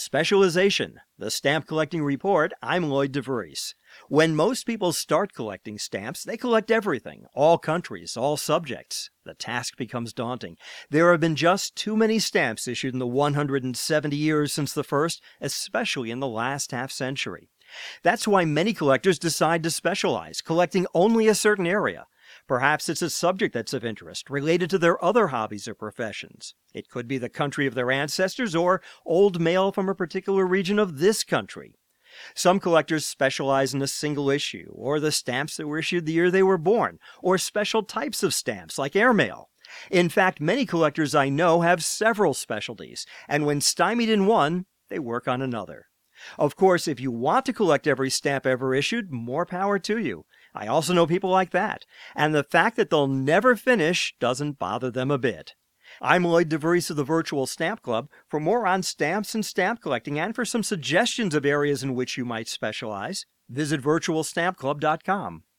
Specialization, the Stamp Collecting Report. I'm Lloyd DeVries. When most people start collecting stamps, they collect everything, all countries, all subjects. The task becomes daunting. There have been just too many stamps issued in the 170 years since the first, especially in the last half century. That's why many collectors decide to specialize, collecting only a certain area. Perhaps it's a subject that's of interest, related to their other hobbies or professions. It could be the country of their ancestors or old mail from a particular region of this country. Some collectors specialize in a single issue, or the stamps that were issued the year they were born, or special types of stamps like airmail. In fact, many collectors I know have several specialties, and when stymied in one, they work on another. Of course, if you want to collect every stamp ever issued, more power to you. I also know people like that, and the fact that they'll never finish doesn't bother them a bit. I'm Lloyd DeVries of the Virtual Stamp Club. For more on stamps and stamp collecting, and for some suggestions of areas in which you might specialize, visit virtualstampclub.com.